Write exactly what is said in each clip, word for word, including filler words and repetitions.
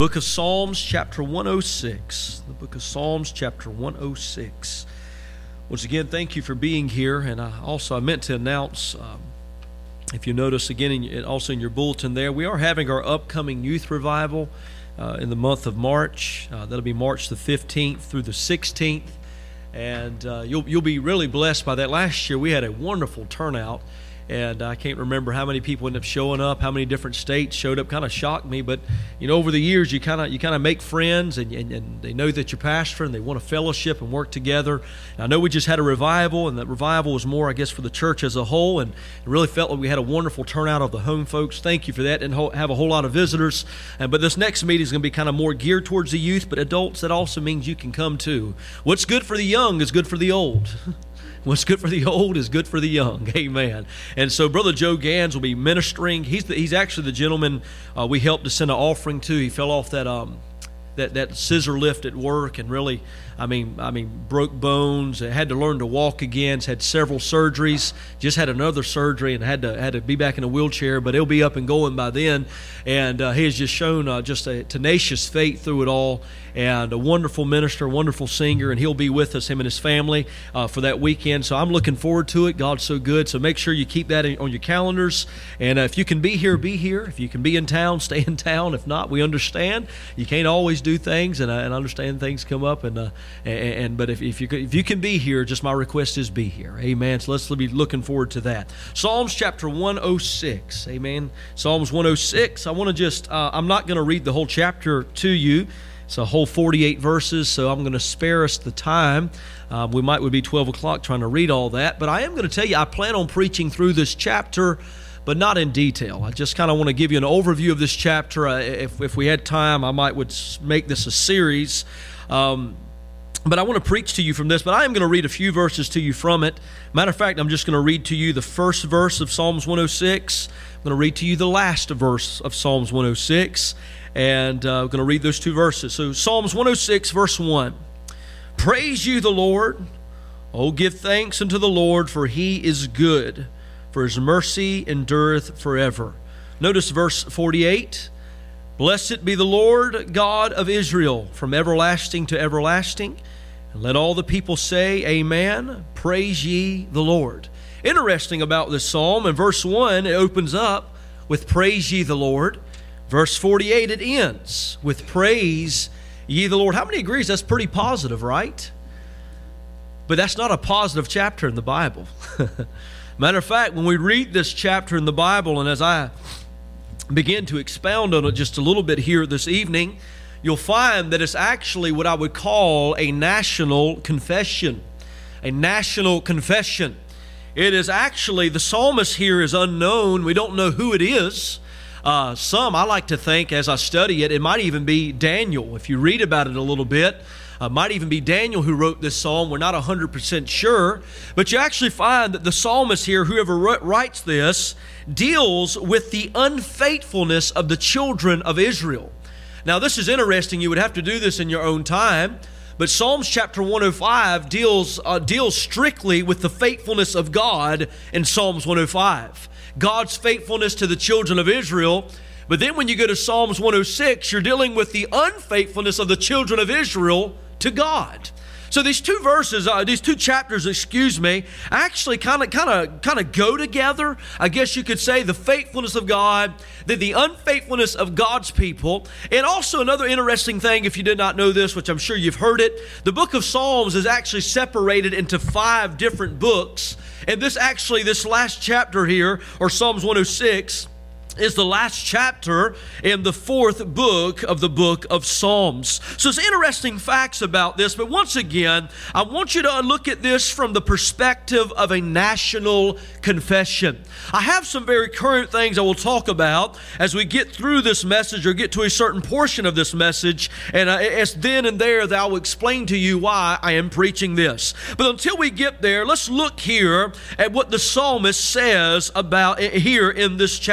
Book of Psalms, chapter one oh six. The book of Psalms, chapter one oh six. Once again, thank you for being here. And I also I meant to announce, um, if you notice again, in, also in your bulletin there, we are having our upcoming youth revival uh, in the month of March. Uh, that'll be March the fifteenth through the sixteenth. And uh, you'll you'll be really blessed by that. Last year we had a wonderful turnout. And I can't remember how many people ended up showing up, how many different states showed up. Kind of shocked me, but you know, over the years, you kind of you kind of make friends, and, and and they know that you're pastor, and they want to fellowship and work together. And I know we just had a revival, and that revival was more, I guess, for the church as a whole, and it really felt like we had a wonderful turnout of the home folks. Thank you for that. Didn't have a whole lot of visitors, and but this next meeting is going to be kind of more geared towards the youth, but adults. That also means you can come too. What's good for the young is good for the old. What's good for the old is good for the young. Amen. And so Brother Joe Gans will be ministering. He's the, he's actually the gentleman uh, we helped to send an offering to. He fell off that um that, that scissor lift at work and really, I mean, I mean, broke bones. Had to learn to walk again. Had several surgeries. Just had another surgery and had to had to be back in a wheelchair. But he'll be up and going by then. And uh, he has just shown uh, just a tenacious faith through it all. And a wonderful minister, wonderful singer, and he'll be with us, him and his family, uh, for that weekend. So I'm looking forward to it. God's so good. So make sure you keep that in, on your calendars. And uh, if you can be here, be here. If you can be in town, stay in town. If not, we understand. You can't always do things, and I and understand things come up. And uh, and, and but if if you if you can be here, just my request is be here. Amen. So let's be looking forward to that. Psalms chapter one oh six. Amen. Psalms one oh six. I want to just uh, I'm not going to read the whole chapter to you. It's a whole forty-eight verses, so I'm going to spare us the time. Uh, we might would be twelve o'clock trying to read all that, but I am going to tell you I plan on preaching through this chapter, but not in detail. I just kind of want to give you an overview of this chapter. Uh, if, if we had time, I might would make this a series. Um, But I want to preach to you from this, but I am going to read a few verses to you from it. Matter of fact, I'm just going to read to you the first verse of Psalms one oh six. I'm going to read to you the last verse of Psalms one oh six, and uh, I'm going to read those two verses. So Psalms one oh six, verse one. Praise you, the Lord. Oh, give thanks unto the Lord, for he is good, for his mercy endureth forever. Notice verse forty-eight. Blessed be the Lord God of Israel, from everlasting to everlasting. And let all the people say, Amen. Praise ye the Lord. Interesting about this psalm, in verse one, it opens up with praise ye the Lord. Verse forty-eight, it ends with praise ye the Lord. How many agrees that's pretty positive, right? But that's not a positive chapter in the Bible. Matter of fact, when we read this chapter in the Bible, and as I begin to expound on it just a little bit here this evening, you'll find that it's actually what I would call a national confession. A national confession. It is actually, the psalmist here is unknown. We don't know who it is. Uh, some, I like to think, as I study it, it might even be Daniel. If you read about it a little bit, it uh, might even be Daniel who wrote this psalm. We're not one hundred percent sure. But you actually find that the psalmist here, whoever writes this, deals with the unfaithfulness of the children of Israel. Now, this is interesting. You would have to do this in your own time. But Psalms chapter one oh five deals, uh, deals strictly with the faithfulness of God in Psalms one oh five. God's faithfulness to the children of Israel. But then when you go to Psalms one oh six, you're dealing with the unfaithfulness of the children of Israel to God. So these two verses, uh, these two chapters, excuse me, actually kind of, kind of, kind of go together. I guess you could say the faithfulness of God, then the unfaithfulness of God's people. And also another interesting thing, if you did not know this, which I'm sure you've heard it, the book of Psalms is actually separated into five different books. And this actually, this last chapter here, or Psalms one oh six, is the last chapter in the fourth book of the book of Psalms. So it's interesting facts about this, but once again, I want you to look at this from the perspective of a national confession. I have some very current things I will talk about as we get through this message or get to a certain portion of this message, and it's then and there that I will explain to you why I am preaching this. But until we get there, let's look here at what the psalmist says about here in this chapter.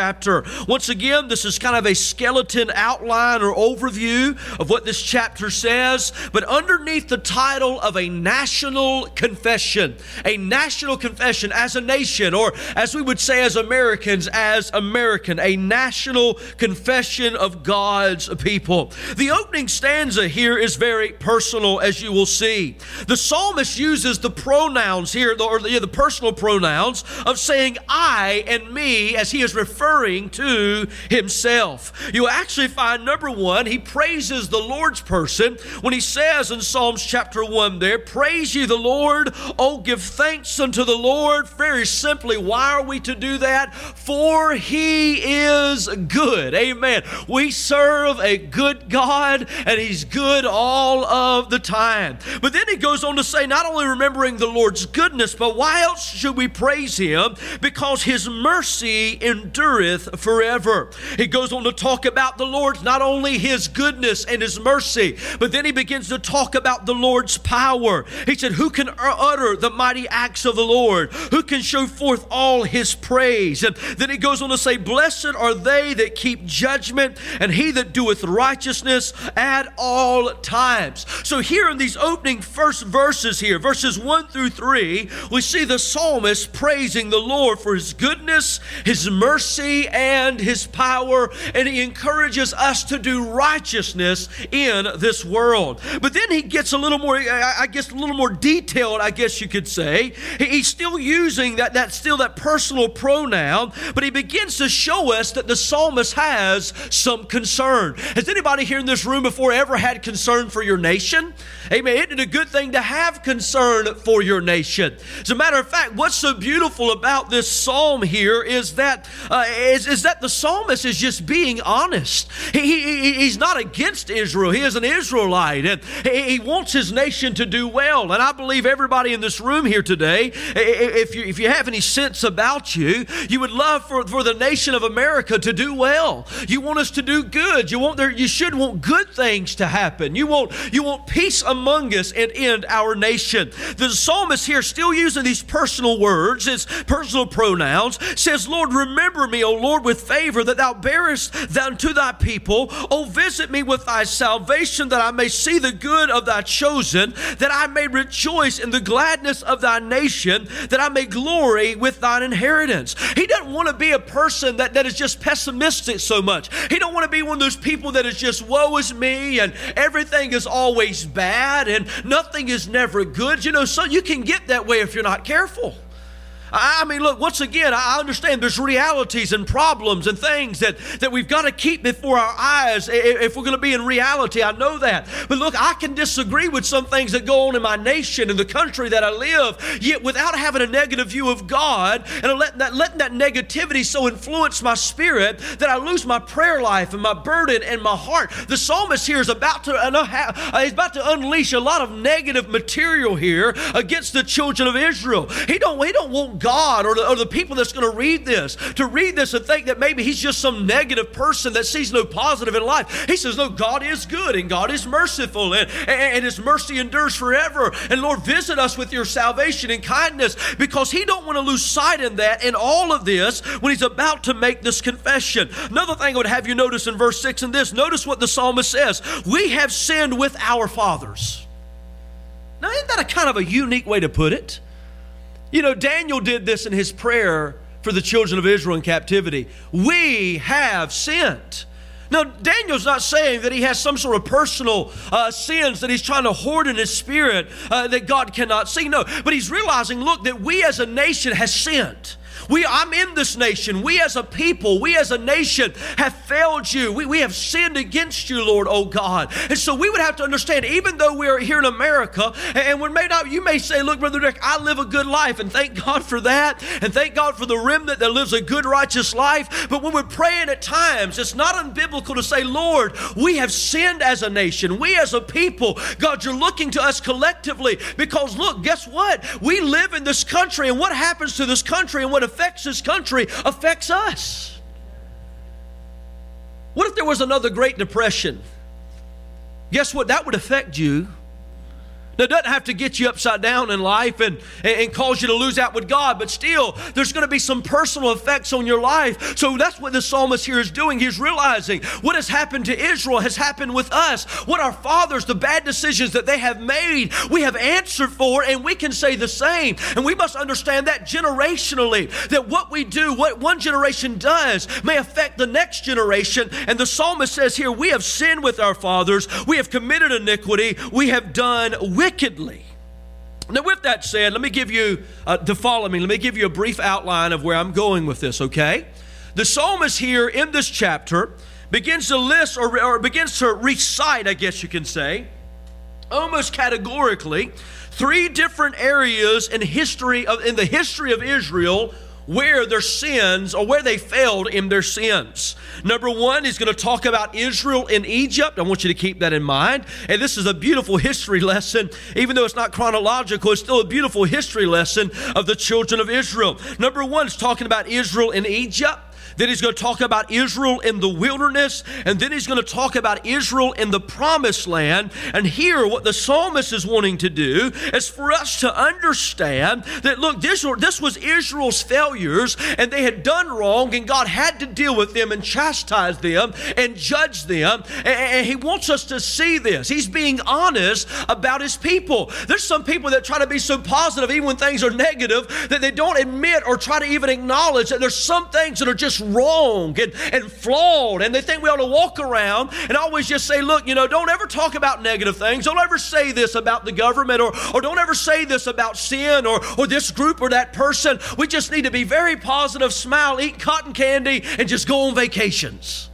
Once again, this is kind of a skeleton outline or overview of what this chapter says, but underneath the title of a national confession, a national confession as a nation, or as we would say as Americans, as American, a national confession of God's people. The opening stanza here is very personal, as you will see. The psalmist uses the pronouns here, or the, the personal pronouns of saying I and me, as he is referring to himself. You'll actually find, number one, he praises the Lord's person when he says in Psalms chapter one there, praise ye the Lord, oh give thanks unto the Lord. Very simply, why are we to do that? For he is good. Amen. We serve a good God, and he's good all of the time. But then he goes on to say, not only remembering the Lord's goodness, but why else should we praise him? Because his mercy endureth forever. He goes on to talk about the Lord's, not only his goodness and his mercy, but then he begins to talk about the Lord's power. He said, who can utter the mighty acts of the Lord? Who can show forth all his praise? And then he goes on to say, blessed are they that keep judgment, and he that doeth righteousness at all times. So here in these opening first verses here, verses one through three, we see the psalmist praising the Lord for his goodness, his mercy, and his power, and he encourages us to do righteousness in this world. But then he gets a little more, I guess, a little more detailed, I guess you could say. He's still using that, that still that personal pronoun, but he begins to show us that the psalmist has some concern. Has anybody here in this room before ever had concern for your nation? Amen. Isn't it a good thing to have concern for your nation? As a matter of fact, what's so beautiful about this psalm here is that uh, is, is that the psalmist is just being honest. He, he, he's not against Israel. He is an Israelite, and he, he wants his nation to do well. And I believe everybody in this room here today, if you if you have any sense about you, you would love for, for the nation of America to do well. You want us to do good. You want there. You should want good things to happen. You want you want peace among us and in our nation. The psalmist here, still using these personal words, his personal pronouns, says, Lord, remember me, O Lord, with favor, that thou bearest unto thy people. O visit me with thy salvation, that I may see the good of thy chosen, that I may rejoice in the gladness of thy nation, that I may glory with thine inheritance. He doesn't want to be a person that, that is just pessimistic so much. He don't want to be one of those people that is just woe is me and everything is always bad and nothing is never good. You know, so you can get that way if you're not careful. I mean, look, once again, I understand there's realities and problems and things that, that we've got to keep before our eyes if we're going to be in reality. I know that. But look, I can disagree with some things that go on in my nation and the country that I live, yet without having a negative view of God and letting that, letting that negativity so influence my spirit that I lose my prayer life and my burden and my heart. The psalmist here is about to, uh, he's about to unleash a lot of negative material here against the children of Israel. He don't, he don't want God or the, or the people that's going to read this to read this and think that maybe he's just some negative person that sees no positive in life. He says, no, God is good and God is merciful, and, and, and his mercy endures forever. And Lord, visit us with your salvation and kindness, because he don't want to lose sight in that in all of this when he's about to make this confession. Another thing I would have you notice in verse six in this, notice what the psalmist says. We have sinned with our fathers. Now, isn't that a kind of a unique way to put it? You know, Daniel did this in his prayer for the children of Israel in captivity. We have sinned. Now, Daniel's not saying that he has some sort of personal uh, sins that he's trying to hoard in his spirit uh, that God cannot see. No, but he's realizing, look, that we as a nation has sinned. We, I'm in this nation. We as a people, we as a nation have failed you. We, we have sinned against you, Lord, oh God. And so we would have to understand, even though we are here in America, and we may not, you may say, look, Brother Rick, I live a good life, and thank God for that, and thank God for the remnant that lives a good, righteous life. But when we're praying at times, it's not unbiblical to say, Lord, we have sinned as a nation. We as a people, God, you're looking to us collectively, because look, guess what? We live in this country, and what happens to this country and what affects this country affects us. What if there was another Great Depression? Guess what? That would affect you. Now, it doesn't have to get you upside down in life and, and cause you to lose out with God, but still, there's going to be some personal effects on your life. So that's what the psalmist here is doing. He's realizing what has happened to Israel has happened with us. What our fathers, the bad decisions that they have made, we have answered for, and we can say the same. And we must understand that generationally, that what we do, what one generation does, may affect the next generation. And the psalmist says here, we have sinned with our fathers, we have committed iniquity, we have done wickedly. Wickedly. Now, with that said, let me give you, uh, to follow me, let me give you a brief outline of where I'm going with this, okay? The psalmist here in this chapter begins to list or, or begins to recite, I guess you can say, almost categorically, three different areas in history of in the history of Israel where their sins or where they failed in their sins. Number one, he's going to talk about Israel in Egypt. I want you to keep that in mind. And this is a beautiful history lesson. Even though it's not chronological, it's still a beautiful history lesson of the children of Israel. Number one is talking about Israel in Egypt. Then he's going to talk about Israel in the wilderness. And then he's going to talk about Israel in the promised land. And here, what the psalmist is wanting to do is for us to understand that, look, this, this was Israel's failures, and they had done wrong, and God had to deal with them and chastise them and judge them. And, and he wants us to see this. He's being honest about his people. There's some people that try to be so positive, even when things are negative, that they don't admit or try to even acknowledge that there's some things that are just wrong and, and flawed, and they think we ought to walk around and always just say, look, you know, don't ever talk about negative things. Don't ever say this about the government, or, or don't ever say this about sin or, or this group or that person. We just need to be very positive, smile, eat cotton candy, and just go on vacations.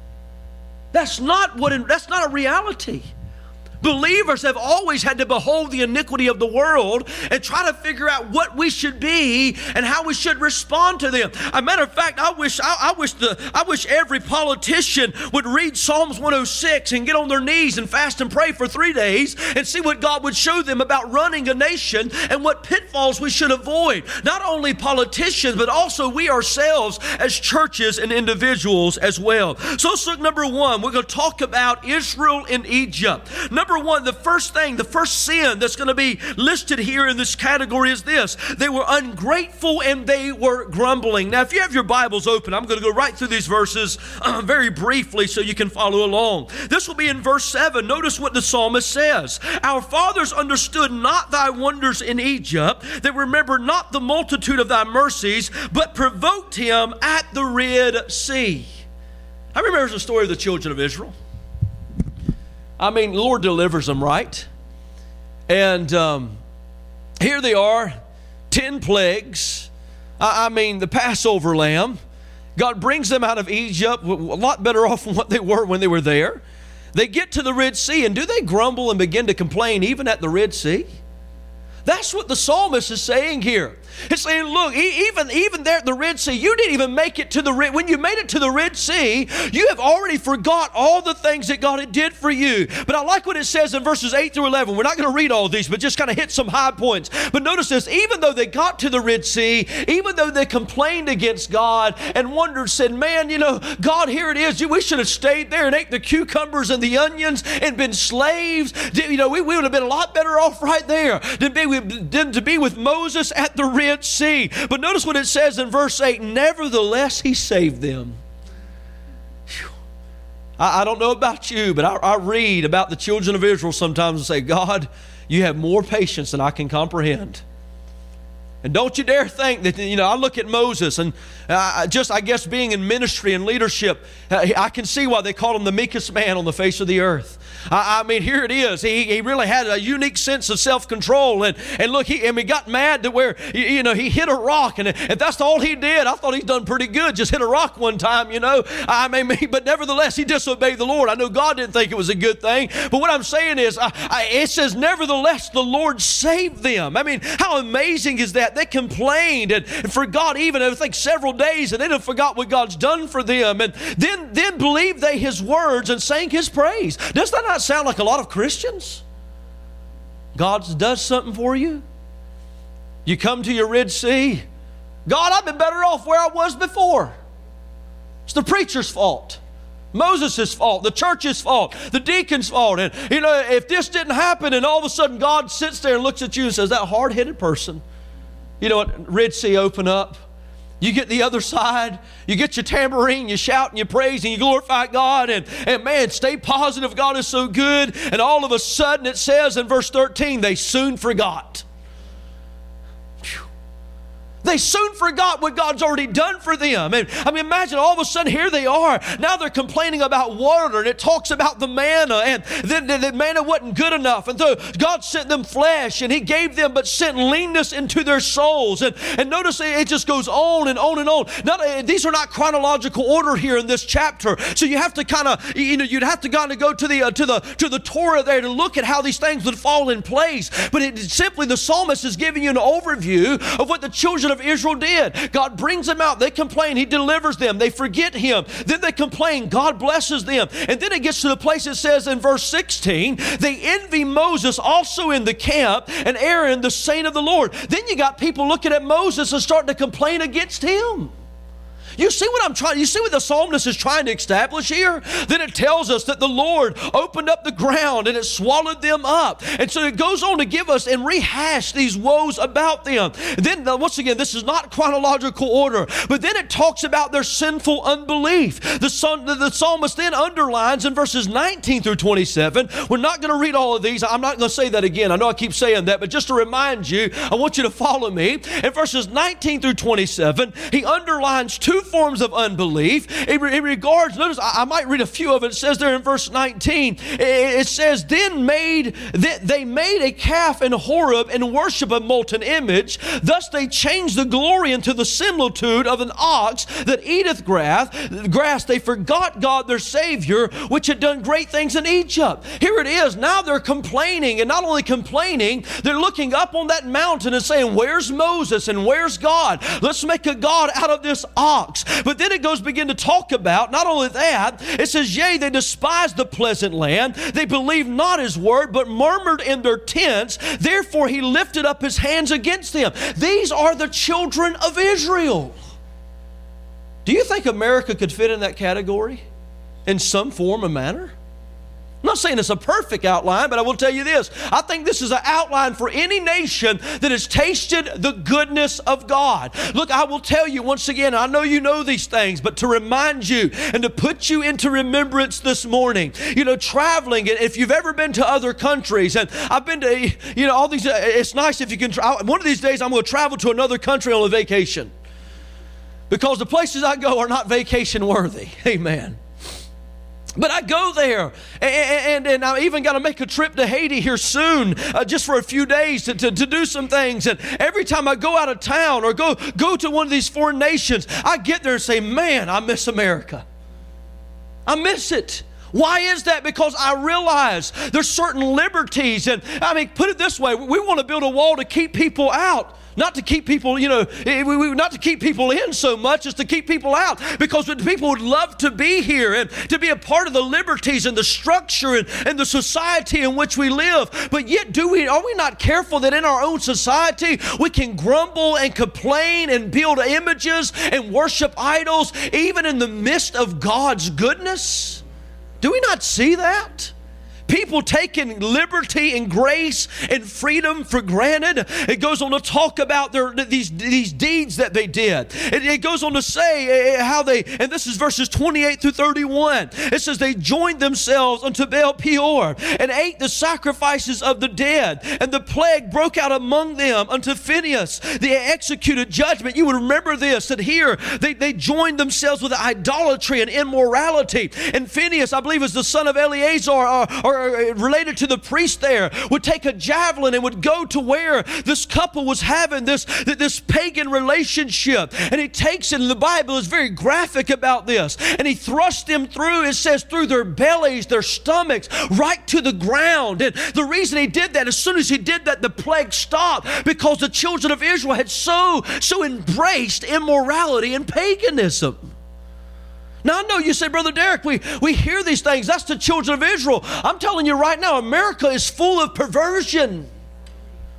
That's not what, that's not a reality. Believers have always had to behold the iniquity of the world and try to figure out what we should be and how we should respond to them. As a matter of fact, I wish I, I wish the I wish every politician would read Psalms one oh six and get on their knees and fast and pray for three days and see what God would show them about running a nation and what pitfalls we should avoid. Not only politicians, but also we ourselves as churches and individuals as well. So let's look, number one, we're going to talk about Israel in Egypt. Number Number one, the first thing, the first sin that's going to be listed here in this category is this. They were ungrateful and they were grumbling. Now, if you have your Bibles open, I'm going to go right through these verses uh, very briefly so you can follow along. This will be in verse seven. Notice what the psalmist says. Our fathers understood not thy wonders in Egypt. They remembered not the multitude of thy mercies, but provoked him at the Red Sea. I remember the story of the children of Israel. I mean, the Lord delivers them, right? And um, here they are, ten plagues. I, I mean, the Passover lamb. God brings them out of Egypt, a lot better off than what they were when they were there. They get to the Red Sea, and do they grumble and begin to complain even at the Red Sea? That's what the psalmist is saying here. It's saying, look, even, even there at the Red Sea, you didn't even make it to the Red. When you made it to the Red Sea, you have already forgot all the things that God had did for you. But I like what it says in verses eight through eleven. We're not going to read all these, but just kind of hit some high points. But notice this, even though they got to the Red Sea, even though they complained against God and wondered, said, man, you know, God, here it is. We should have stayed there and ate the cucumbers and the onions and been slaves. You know, we, we would have been a lot better off right there than, be, than to be with Moses at the Red Sea. But notice what it says in verse eight, nevertheless he saved them. I, I don't know about you, but I, I read about the children of Israel sometimes and say, God, you have more patience than I can comprehend. And don't you dare think that, you know, I look at Moses and uh, just, I guess, being in ministry and leadership, uh, I can see why they called him the meekest man on the face of the earth. I, I mean, here it is. He, he really had a unique sense of self-control. And, and look, he, and he got mad to where, you, you know, he hit a rock. And if that's all he did, I thought he's done pretty good. Just hit a rock one time, you know. I mean, but nevertheless, he disobeyed the Lord. I know God didn't think it was a good thing. But what I'm saying is, I, I, it says, nevertheless, the Lord saved them. I mean, how amazing is that? They complained and, and forgot even, I think, several days, and they didn't forgot what God's done for them. And then, then believed they his words and sang his praise. Does that not sound like a lot of Christians? God does something for you. You come to your Red Sea. God, I've been better off where I was before. It's the preacher's fault. Moses' fault, the church's fault, the deacon's fault. And, you know, if this didn't happen and all of a sudden God sits there and looks at you and says, that hard-headed person, you know what, Red Sea open up. You get the other side, you get your tambourine, you shout and you praise and you glorify God, and, and man, stay positive, God is so good. And all of a sudden it says in verse thirteen, they soon forgot. They soon forgot what God's already done for them. And I mean, imagine all of a sudden here they are. Now they're complaining about water, and it talks about the manna, and then the, the manna wasn't good enough. And so God sent them flesh, and He gave them, but sent leanness into their souls. And, and notice it just goes on and on and on. Not, these are not chronological order here in this chapter. So you have to kind of, you know, you'd have to kind of go to the uh, to the to the Torah there to look at how these things would fall in place. But it simply the psalmist is giving you an overview of what the children of Israel did. God brings them out. They complain. He delivers them. They forget Him. Then they complain. God blesses them. And then it gets to the place it says in verse sixteen, they envy Moses also in the camp and Aaron, the saint of the Lord. Then you got people looking at Moses and starting to complain against him. You see what I'm trying, you see what the psalmist is trying to establish here? Then it tells us that the Lord opened up the ground and it swallowed them up. And so it goes on to give us and rehash these woes about them. And then once again, this is not chronological order, but then it talks about their sinful unbelief. The, son, the, the psalmist then underlines in verses nineteen through twenty-seven. We're not going to read all of these. I'm not going to say that again. I know I keep saying that, but just to remind you, I want you to follow me. In verses nineteen through twenty-seven, he underlines two forms of unbelief. In, in regards, notice, I, I might read a few of it. It says there in verse nineteen, it, it says, then made, they, they made a calf in Horeb and worship a molten image. Thus they changed the glory into the similitude of an ox that eateth grass. grass. They forgot God their Savior, which had done great things in Egypt. Here it is. Now they're complaining, and not only complaining, they're looking up on that mountain and saying, where's Moses and where's God? Let's make a God out of this ox. But then it goes begin to talk about, not only that, it says, yea, they despised the pleasant land. They believed not His word, but murmured in their tents. Therefore he lifted up His hands against them. These are the children of Israel. Do you think America could fit in that category in some form or manner? I'm not saying it's a perfect outline, but I will tell you this. I think this is an outline for any nation that has tasted the goodness of God. Look, I will tell you once again, I know you know these things, but to remind you and to put you into remembrance this morning, you know, traveling, if you've ever been to other countries, and I've been to, you know, all these, it's nice if you can, tra- one of these days I'm going to travel to another country on a vacation, because the places I go are not vacation worthy. Amen. But I go there, and, and, and I even got to make a trip to Haiti here soon, uh, just for a few days to, to, to do some things. And every time I go out of town or go, go to one of these foreign nations, I get there and say, man, I miss America. I miss it. Why is that? Because I realize there's certain liberties. And I mean, put it this way, we want to build a wall to keep people out. Not to keep people, you know, not to keep people in so much as to keep people out, because people would love to be here and to be a part of the liberties and the structure and, and the society in which we live. But yet, do we, are we not careful that in our own society we can grumble and complain and build images and worship idols even in the midst of God's goodness? Do we not see that? People taking liberty and grace and freedom for granted. It goes on to talk about their, these, these deeds that they did. It, it goes on to say how they, and this is verses twenty-eight through thirty-one. It says they joined themselves unto Baal Peor and ate the sacrifices of the dead. And the plague broke out among them unto Phinehas. They executed judgment. You would remember this, that here they, they joined themselves with idolatry and immorality. And Phinehas, I believe, is the son of Eleazar, or, or related to the priest there, would take a javelin and would go to where this couple was having this, this pagan relationship. And he takes it, and the Bible is very graphic about this. And he thrusts them through, it says, through their bellies, their stomachs, right to the ground. And the reason he did that, as soon as he did that, the plague stopped, because the children of Israel had so, so embraced immorality and paganism. Now, I know you say, Brother Derek, we, we hear these things. That's the children of Israel. I'm telling you right now, America is full of perversion.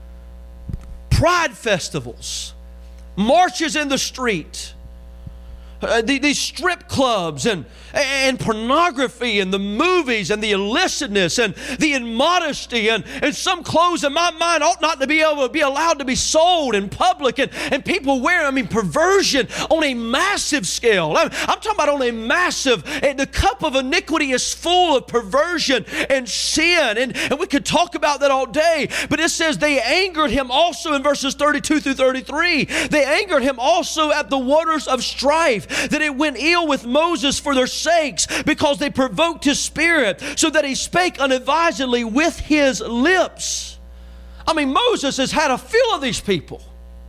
Pride festivals, marches in the street, uh, the, these strip clubs and, and pornography and the movies and the illicitness and the immodesty and, and some clothes in my mind ought not to be able to be allowed to be sold in public, and, and people wear, I mean, perversion on a massive scale. I'm, I'm talking about on a massive, and the cup of iniquity is full of perversion and sin, and, and we could talk about that all day, but it says they angered him also in verses thirty-two through thirty-three. They angered him also at the waters of strife, that it went ill with Moses for their sakes, because they provoked his spirit, so that he spake unadvisedly with his lips. I mean, Moses has had a fill of these people.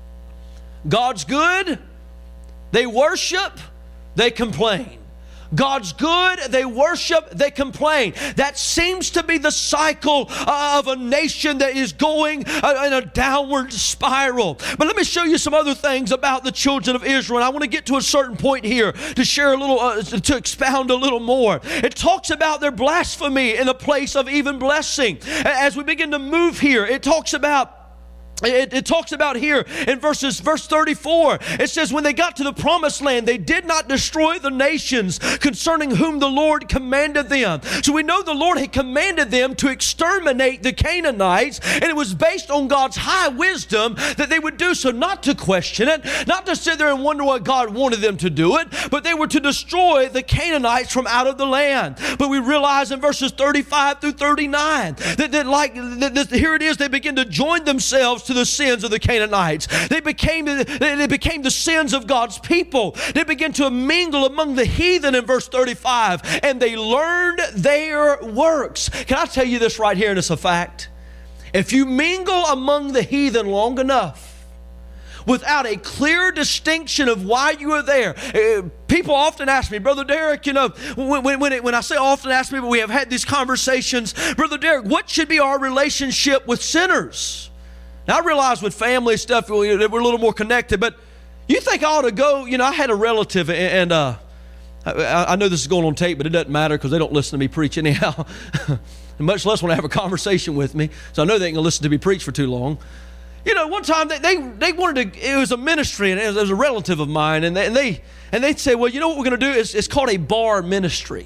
God's good, they worship, they complain. God's good, they worship, they complain. That seems to be the cycle of a nation that is going in a downward spiral. But let me show you some other things about the children of Israel. And I want to get to a certain point here to share a little, uh, to expound a little more. It talks about their blasphemy in a place of even blessing. As we begin to move here, it talks about It, it talks about here in verses, verse thirty-four, it says, when they got to the promised land, they did not destroy the nations concerning whom the Lord commanded them. So we know the Lord had commanded them to exterminate the Canaanites, and it was based on God's high wisdom that they would do so, not to question it, not to sit there and wonder what God wanted them to do it, but they were to destroy the Canaanites from out of the land. But we realize in verses thirty-five through thirty-nine that, that like that, that here it is, they begin to join themselves to the sins of the Canaanites. They became, they became the sins of God's people. They began to mingle among the heathen in verse thirty-five, and they learned their works. Can I tell you this right here, and it's a fact? If you mingle among the heathen long enough, without a clear distinction of why you are there. Uh, people often ask me, Brother Derek, you know, when, when, it, when I say often ask me, but we have had these conversations, Brother Derek, what should be our relationship with sinners? Now, I realize with family stuff, we're a little more connected, but you think I ought to go, you know, I had a relative, and, and uh, I, I know this is going on tape, but it doesn't matter because they don't listen to me preach anyhow, much less want to have a conversation with me, so I know they ain't going to listen to me preach for too long. You know, one time they, they, they wanted to, it was a ministry, and it was, it was a relative of mine, and they, and they and they'd say, well, you know what we're going to do? It's, it's called a bar ministry.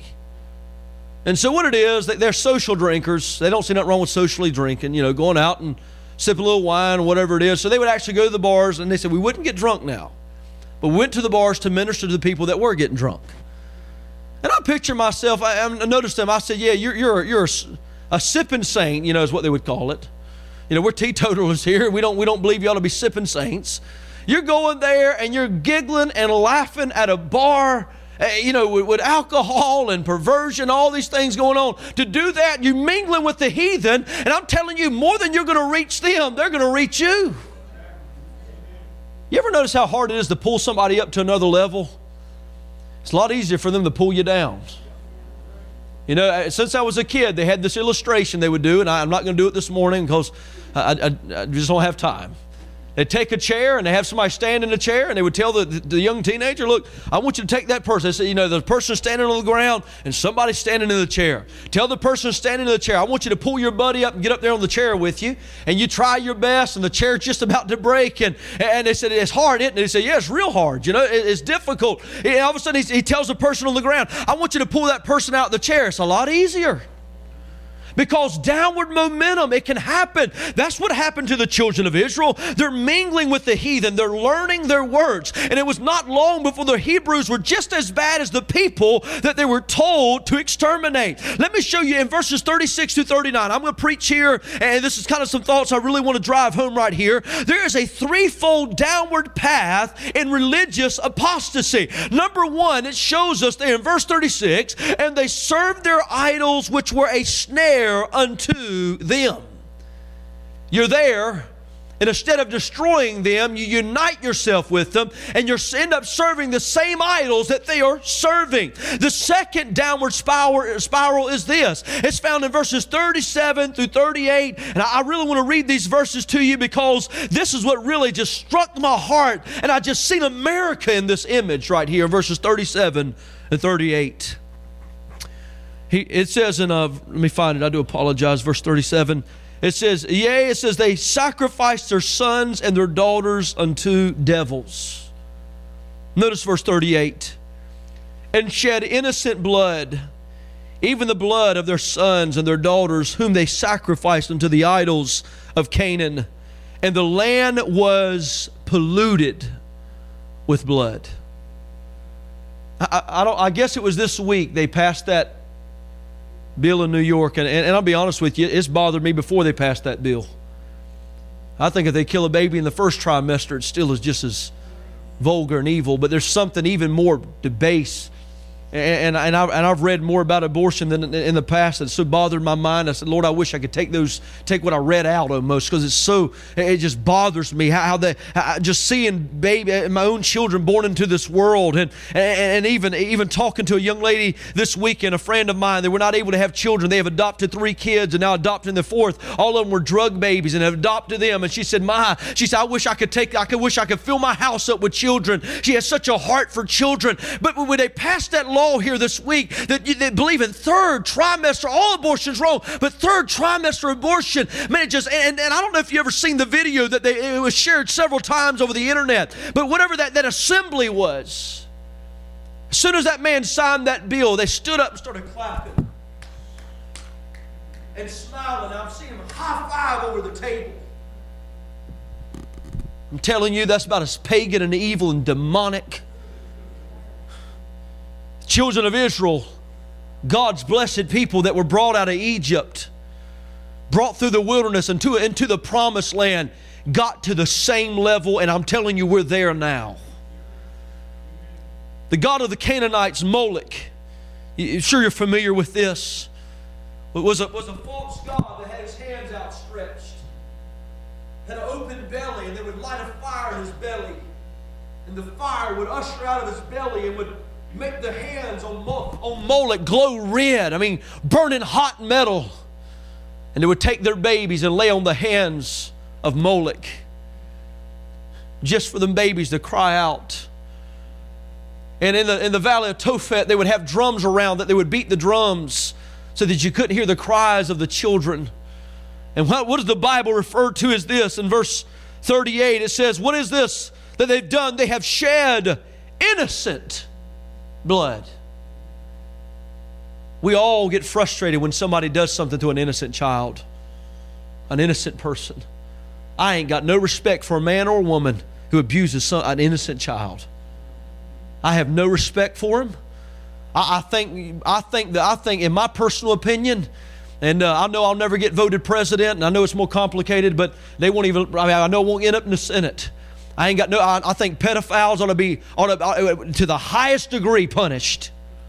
And so what it is, they're social drinkers. They don't see nothing wrong with socially drinking, you know, going out and sip a little wine or whatever it is. So they would actually go to the bars, and they said, we wouldn't get drunk now, but we went to the bars to minister to the people that were getting drunk. And I picture myself, I, I noticed them, I said, yeah, you're, you're, you're a, a sipping saint, you know, is what they would call it. You know, we're teetotalers here. We don't, we don't believe you ought to be sipping saints. You're going there and you're giggling and laughing at a bar, uh, you know, with, with alcohol and perversion, all these things going on. To do that, you're mingling with the heathen, and I'm telling you, more than you're going to reach them, they're going to reach you. You ever notice how hard it is to pull somebody up to another level? It's a lot easier for them to pull you down. You know, since I was a kid, they had this illustration they would do, and I'm not going to do it this morning because I, I, I just don't have time. They'd take a chair, and they have somebody stand in the chair, and they would tell the, the young teenager, look, I want you to take that person. They said, you know, the person standing on the ground and somebody standing in the chair. Tell the person standing in the chair, I want you to pull your buddy up and get up there on the chair with you, and you try your best, and the chair's just about to break. And, and they said, it's hard, isn't it? They said, yeah, it's real hard. You know, it, it's difficult. And all of a sudden, he, he tells the person on the ground, I want you to pull that person out of the chair. It's a lot easier. Because downward momentum, it can happen. That's what happened to the children of Israel. They're mingling with the heathen. They're learning their words. And it was not long before the Hebrews were just as bad as the people that they were told to exterminate. Let me show you in verses thirty-six to thirty-nine. I'm going to preach here, and this is kind of some thoughts I really want to drive home right here. There is a threefold downward path in religious apostasy. Number one, it shows us there in verse thirty-six, and they served their idols, which were a snare unto them. You're there, and instead of destroying them, you unite yourself with them, and you end up serving the same idols that they are serving. The second downward spiral, spiral is this. It's found in verses thirty-seven through thirty-eight, and I really want to read these verses to you because this is what really just struck my heart, and I just seen America in this image right here in verses thirty-seven and thirty-eight. He, it says in, uh, let me find it, I do apologize, verse thirty-seven. It says, yea, it says, they sacrificed their sons and their daughters unto devils. Notice verse thirty-eight. And shed innocent blood, even the blood of their sons and their daughters, whom they sacrificed unto the idols of Canaan. And the land was polluted with blood. I, I, don't, I guess it was this week they passed that bill in New York. And, and, and I'll be honest with you, it's bothered me before they passed that bill. I think if they kill a baby in the first trimester, it still is just as vulgar and evil. But there's something even more debased. And, and, and, I, and I've read more about abortion than in the past. It so bothered my mind. I said, Lord, I wish I could take those, take what I read out almost, because it's so, it just bothers me how, how they, how, just seeing baby, my own children born into this world, and, and and even even talking to a young lady this weekend, a friend of mine, they were not able to have children. They have adopted three kids and now adopting the fourth. All of them were drug babies and have adopted them. And she said, my, she said, I wish I could take, I could wish I could fill my house up with children. She has such a heart for children. But when they passed that law here this week that they believe in third trimester, all abortion's wrong, but third trimester abortion, man, it just, and, and I don't know if you ever seen the video that they, it was shared several times over the internet, but whatever that, that assembly was, as soon as that man signed that bill, they stood up and started clapping and smiling. I'm seeing them high five over the table. I'm telling you, that's about as pagan and evil and demonic. Children of Israel, God's blessed people that were brought out of Egypt, brought through the wilderness into, into the promised land, got to the same level, and I'm telling you, we're there now. The god of the Canaanites, Moloch, I'm sure you're familiar with this, it was a, was a false god that had his hands outstretched, had an open belly, and they would light a fire in his belly, and the fire would usher out of his belly and would make the hands on, Mo- on Moloch glow red. I mean, burning hot metal. And they would take their babies and lay on the hands of Moloch, just for them babies to cry out. And in the, in the valley of Tophet, they would have drums around that they would beat the drums so that you couldn't hear the cries of the children. And what, what does the Bible refer to as this? In verse thirty-eight, it says, what is this that they've done? They have shed innocent blood. We all get frustrated when somebody does something to an innocent child, an innocent person. I ain't got no respect for a man or a woman who abuses some, an innocent child. I have no respect for him. I, I think, I think that I think, in my personal opinion, and uh, I know I'll never get voted president, and I know it's more complicated, but they won't even. I mean, I know it won't end up in the Senate. I ain't got no, I, I think pedophiles ought to be, ought to, uh, to the highest degree punished.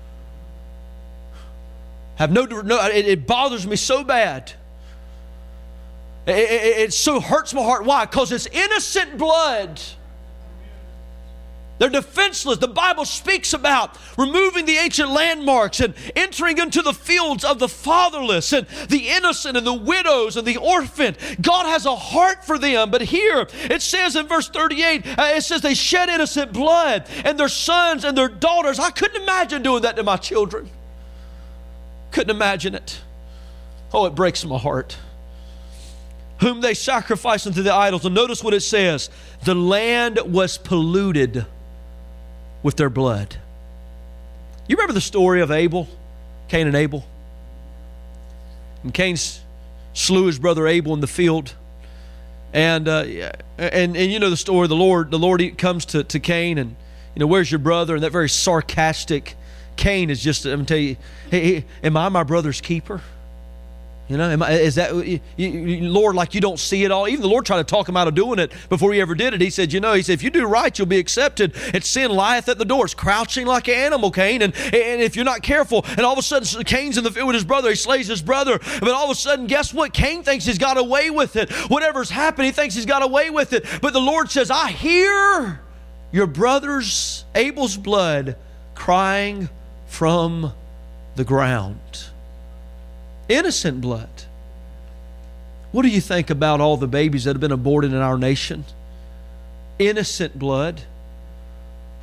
Have no, no it, it bothers me so bad. It, it, it so hurts my heart. Why? Because it's innocent blood. They're defenseless. The Bible speaks about removing the ancient landmarks and entering into the fields of the fatherless and the innocent and the widows and the orphan. God has a heart for them. But here it says in verse thirty-eight, uh, it says they shed innocent blood, and their sons and their daughters. I couldn't imagine doing that to my children. Couldn't imagine it. Oh, it breaks my heart. Whom they sacrificed unto the idols. And notice what it says. The land was polluted with their blood. You remember the story of Abel, Cain and Abel? And Cain slew his brother Abel in the field. And uh, and and you know the story. The Lord, the Lord comes to, to Cain and, you know, where's your brother? And that very sarcastic Cain is just, I'm going to tell you, hey, hey, am I my brother's keeper? You know, am I, is that, you, you, Lord, like you don't see it all? Even the Lord tried to talk him out of doing it before he ever did it. He said, you know, he said, if you do right, you'll be accepted. And sin lieth at the door. It's crouching like an animal, Cain. And, and if you're not careful, and all of a sudden Cain's in the field with his brother, he slays his brother. But all of a sudden, guess what? Cain thinks he's got away with it. Whatever's happened, he thinks he's got away with it. But the Lord says, I hear your brother's, Abel's blood crying from the ground. Innocent blood. What do you think about all the babies that have been aborted in our nation? Innocent blood.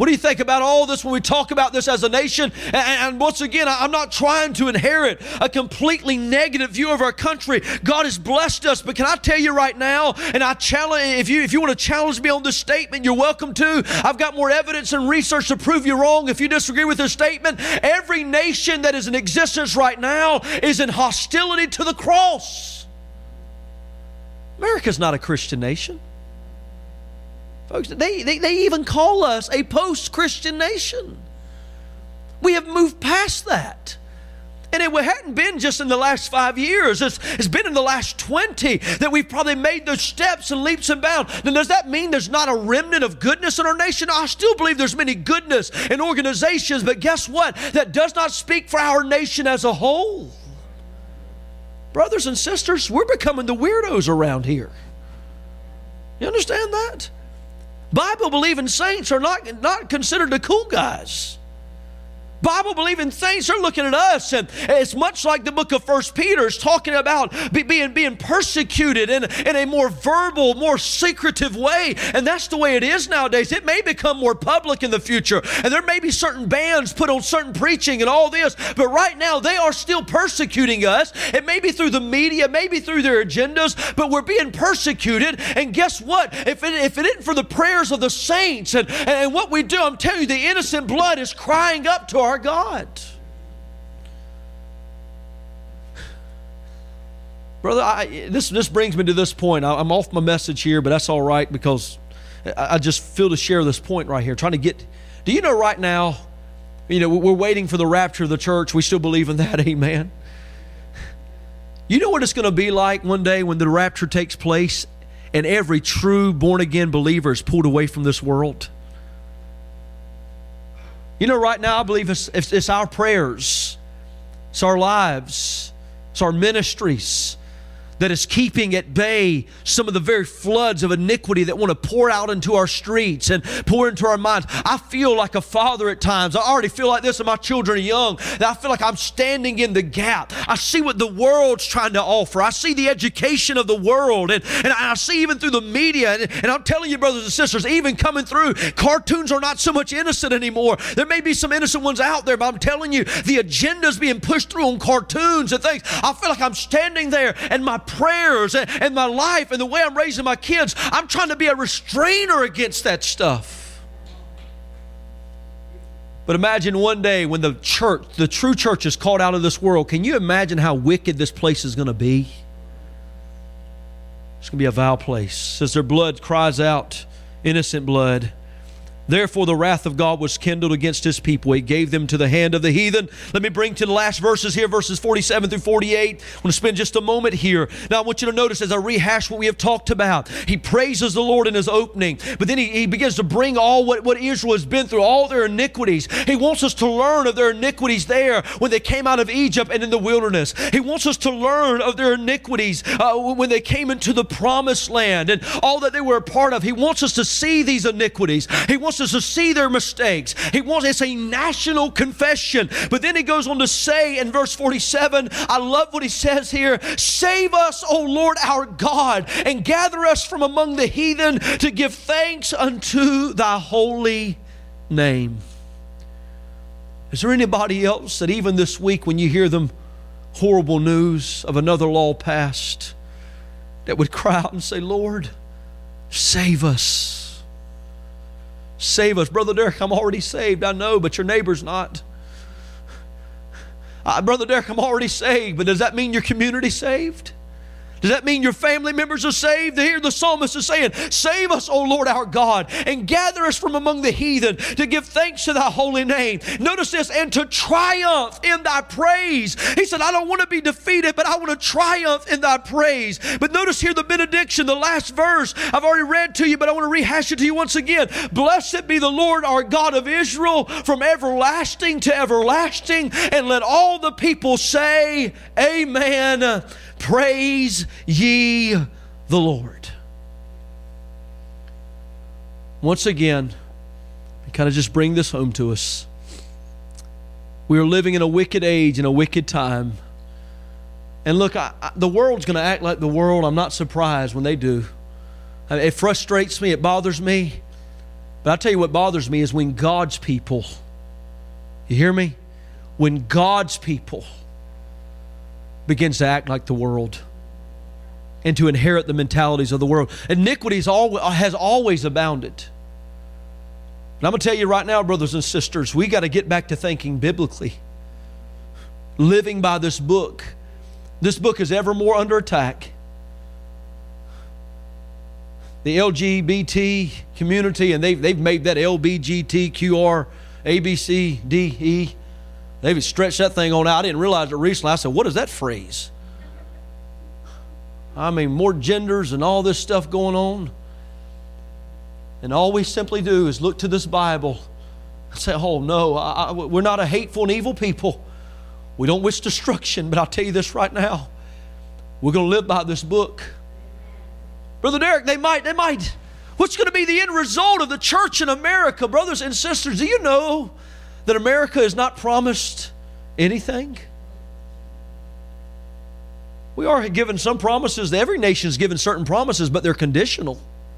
What do you think about all this when we talk about this as a nation? And, and once again, I'm not trying to inherit a completely negative view of our country. God has blessed us, but can I tell you right now, and I challenge, if you if you want to challenge me on this statement, you're welcome to. I've got more evidence and research to prove you wrong if you disagree with this statement. Every nation that is in existence right now is in hostility to the cross. America's not a Christian nation. Folks, they, they, they even call us a post-Christian nation. We have moved past that. And it hadn't been just in the last five years. It's, it's been in the last twenty that we've probably made those steps and leaps and bounds. Now, does that mean there's not a remnant of goodness in our nation? I still believe there's many goodness in organizations, but guess what? That does not speak for our nation as a whole. Brothers and sisters, we're becoming the weirdos around here. You understand that? Bible-believing saints are not, not considered the cool guys. Bible-believing saints are looking at us, and it's much like the book of First Peter is talking about be, being, being persecuted in, in a more verbal, more secretive way, and that's the way it is nowadays. It may become more public in the future, and there may be certain bans put on certain preaching and all this, but right now they are still persecuting us. It may be through the media, maybe through their agendas, but we're being persecuted, and guess what? If it, if it isn't for the prayers of the saints and, and what we do, I'm telling you, the innocent blood is crying up to our Our God. Brother, I, this, this brings me to this point. I, I'm off my message here, but that's all right because I, I just feel to share this point right here. Trying to get, do you know right now, you know, we're waiting for the rapture of the church. We still believe in that, amen. You know what it's going to be like one day when the rapture takes place and every true born-again believer is pulled away from this world? You know, right now I believe it's, it's, it's our prayers, it's our lives, it's our ministries that is keeping at bay some of the very floods of iniquity that want to pour out into our streets and pour into our minds. I feel like a father at times. I already feel like this when my children are young, that I feel like I'm standing in the gap. I see what the world's trying to offer. I see the education of the world, and, and I see even through the media, and, and I'm telling you, brothers and sisters, even coming through, cartoons are not so much innocent anymore. There may be some innocent ones out there, but I'm telling you, the agenda's being pushed through on cartoons and things. I feel like I'm standing there, and my prayers and, and my life and the way I'm raising my kids, I'm trying to be a restrainer against that stuff. But imagine one day when the church, the true church, is called out of this world. Can you imagine how wicked this place is going to be? It's going to be a vile place. As their blood cries out, innocent blood. Therefore, the wrath of God was kindled against His people. He gave them to the hand of the heathen. Let me bring to the last verses here, verses forty-seven through forty-eight. I want to spend just a moment here. Now, I want you to notice as I rehash what we have talked about. He praises the Lord in his opening, but then he, he begins to bring all what, what Israel has been through, all their iniquities. He wants us to learn of their iniquities there when they came out of Egypt and in the wilderness. He wants us to learn of their iniquities uh, when they came into the promised land and all that they were a part of. He wants us to see these iniquities. He wants us to see their mistakes. He wants, it's a national confession. But then he goes on to say in verse forty-seven, I love what he says here, save us, O Lord our God, and gather us from among the heathen to give thanks unto thy holy name. Is there anybody else that even this week when you hear them horrible news of another law passed that would cry out and say, Lord, save us. Save us. Brother Derek, I'm already saved. I know, but your neighbor's not. Uh, Brother Derek, I'm already saved, but does that mean your community saved? Does that mean your family members are saved? Here the psalmist is saying, save us, O Lord our God, and gather us from among the heathen to give thanks to thy holy name. Notice this, and to triumph in thy praise. He said, I don't want to be defeated, but I want to triumph in thy praise. But notice here the benediction, the last verse I've already read to you, but I want to rehash it to you once again. Blessed be the Lord our God of Israel from everlasting to everlasting, and let all the people say, amen. Praise ye the Lord. Once again, we kind of just bring this home to us. We are living in a wicked age, in a wicked time. And look, I, I, the world's going to act like the world. I'm not surprised when they do. I mean, it frustrates me. It bothers me. But I tell you what bothers me is when God's people, you hear me? When God's people begins to act like the world and to inherit the mentalities of the world. Iniquity has always abounded. And I'm going to tell you right now, brothers and sisters, we got to get back to thinking biblically. Living by this book. This book is ever more under attack. The L G B T community, and they've, they've made that L B G T Q R A B C D E. They've stretched that thing on out. I didn't realize it recently. I said, what is that phrase? I mean, more genders and all this stuff going on. And all we simply do is look to this Bible and say, oh no, I, I, we're not a hateful and evil people. We don't wish destruction, but I'll tell you this right now. We're going to live by this book. Brother Derek, they might, they might. What's going to be the end result of the church in America? Brothers and sisters, do you know that America is not promised anything? We are given some promises. Every nation is given certain promises, but they're conditional.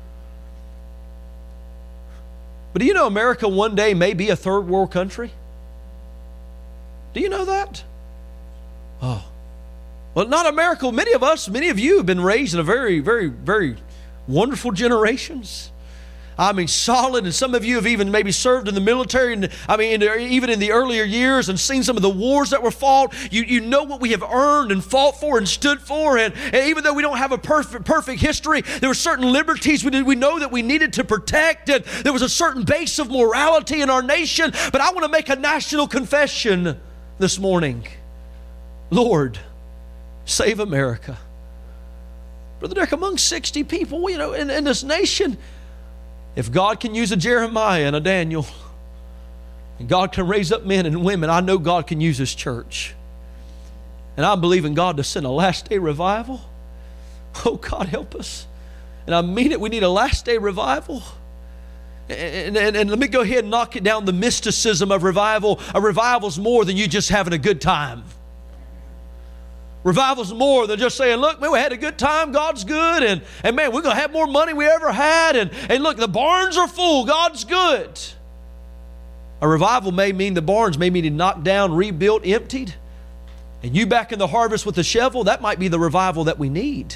But do you know America one day may be a third world country? Do you know that? Oh. Well, not America. Many of us, many of you have been raised in a very, very, very wonderful generations. I mean, solid, and some of you have even maybe served in the military, and I mean, in the, even in the earlier years, and seen some of the wars that were fought. You, you know what we have earned and fought for and stood for, and, and even though we don't have a perfect, perfect history, there were certain liberties we, did, we know that we needed to protect, and there was a certain base of morality in our nation. But I want to make a national confession this morning. Lord, save America. Brother Derek, among sixty people, you know, in, in this nation, if God can use a Jeremiah and a Daniel, and God can raise up men and women, I know God can use His church. And I believe in God to send a last day revival. Oh, God, help us. And I mean it, we need a last day revival. And, and, and let me go ahead and knock it down the mysticism of revival. A revival is more than you just having a good time. Revival's more than just saying, look, man, we had a good time, God's good, and, and man, we're going to have more money we ever had, and, and look, the barns are full, God's good. A revival may mean the barns may mean knocked down, rebuilt, emptied, and you back in the harvest with the shovel. That might be the revival that we need.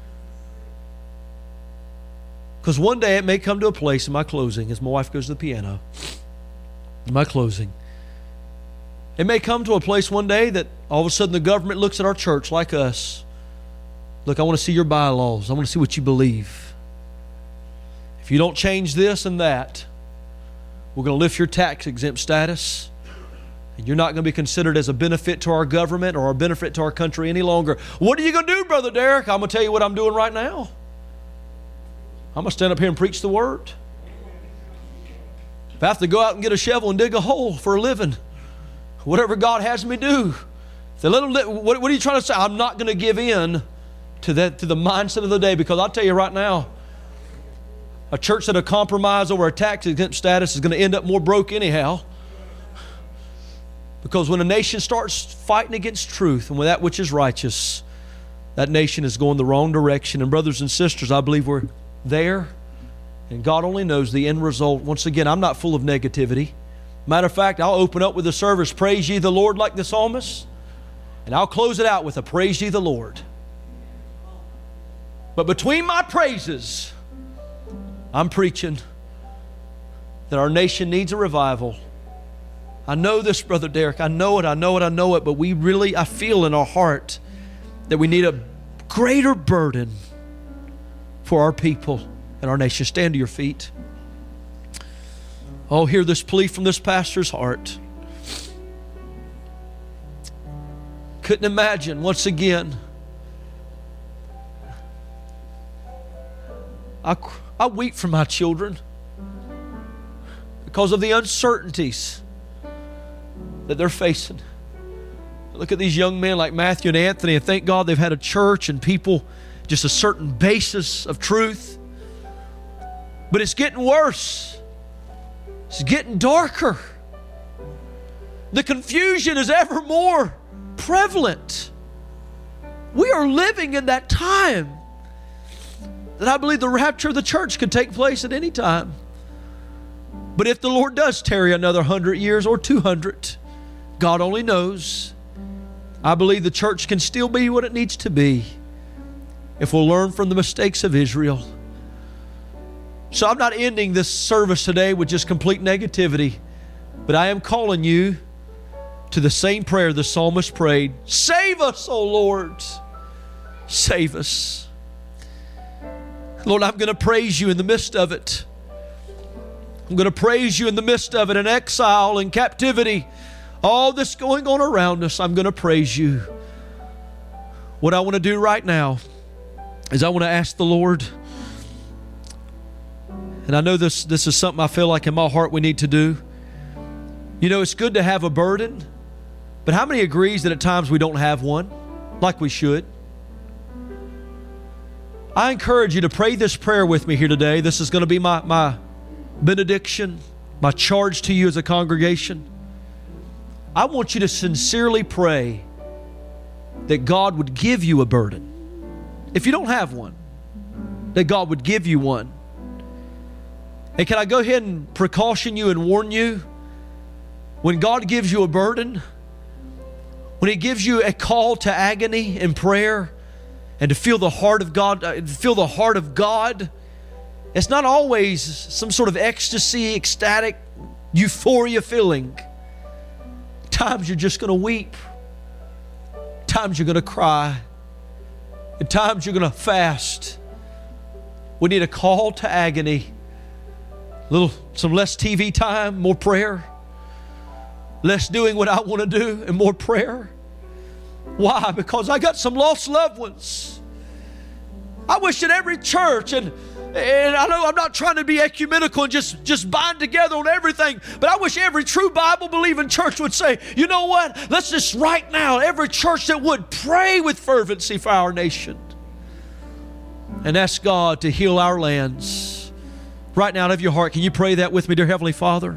Because one day it may come to a place in my closing, as my wife goes to the piano, in my closing, it may come to a place one day that all of a sudden the government looks at our church like us. Look, I want to see your bylaws. I want to see what you believe. If you don't change this and that, we're going to lift your tax exempt status, and you're not going to be considered as a benefit to our government or a benefit to our country any longer. What are you going to do, Brother Derek? I'm going to tell you what I'm doing right now. I'm going to stand up here and preach the Word. If I have to go out and get a shovel and dig a hole for a living, whatever God has me do. The little, what, what are you trying to say? I'm not going to give in to that, to the mindset of the day, because I'll tell you right now, a church that will compromise over a tax exempt status is going to end up more broke anyhow. Because when a nation starts fighting against truth and with that which is righteous, that nation is going the wrong direction. And brothers and sisters, I believe we're there, and God only knows the end result. Once again, I'm not full of negativity. Matter of fact, I'll open up with the service, praise ye the Lord, like the psalmist, and I'll close it out with a praise ye the Lord. But between my praises, I'm preaching that our nation needs a revival. I know this, Brother Derek. I know it, I know it, I know it, but we really, I feel in our heart that we need a greater burden for our people and our nation. Stand to your feet. Oh, hear this plea from this pastor's heart. Couldn't imagine, once again, I, I weep for my children because of the uncertainties that they're facing. Look at these young men like Matthew and Anthony, and thank God they've had a church and people, just a certain basis of truth. But it's getting worse. It's getting darker. The confusion is ever more prevalent. We are living in that time that I believe the rapture of the church could take place at any time. But if the Lord does tarry another hundred years or two hundred, God only knows. I believe the church can still be what it needs to be if we'll learn from the mistakes of Israel. So I'm not ending this service today with just complete negativity, but I am calling you to the same prayer the psalmist prayed. Save us, O Lord. Save us. Lord, I'm going to praise you in the midst of it. I'm going to praise you in the midst of it, in exile, in captivity, all this going on around us. I'm going to praise you. What I want to do right now is I want to ask the Lord, and I know this, this is something I feel like in my heart we need to do. You know, it's good to have a burden, but how many agrees that at times we don't have one like we should? I encourage you to pray this prayer with me here today. This is going to be my, my benediction, my charge to you as a congregation. I want you to sincerely pray that God would give you a burden. If you don't have one, that God would give you one. And can I go ahead and precaution you and warn you? When God gives you a burden, when He gives you a call to agony and prayer and to feel the heart of God, uh, feel the heart of God, it's not always some sort of ecstasy, ecstatic, euphoria feeling. Times you're just going to weep. Times you're going to cry. At times you're going to fast. We need a call to agony. A little, some less T V time, more prayer. Less doing what I want to do and more prayer. Why? Because I got some lost loved ones. I wish that every church, and, and I know I'm not trying to be ecumenical and just, just bind together on everything, but I wish every true Bible-believing church would say, you know what? Let's just right now, every church that would pray with fervency for our nation and ask God to heal our lands. Right now, out of your heart, can you pray that with me, dear Heavenly Father?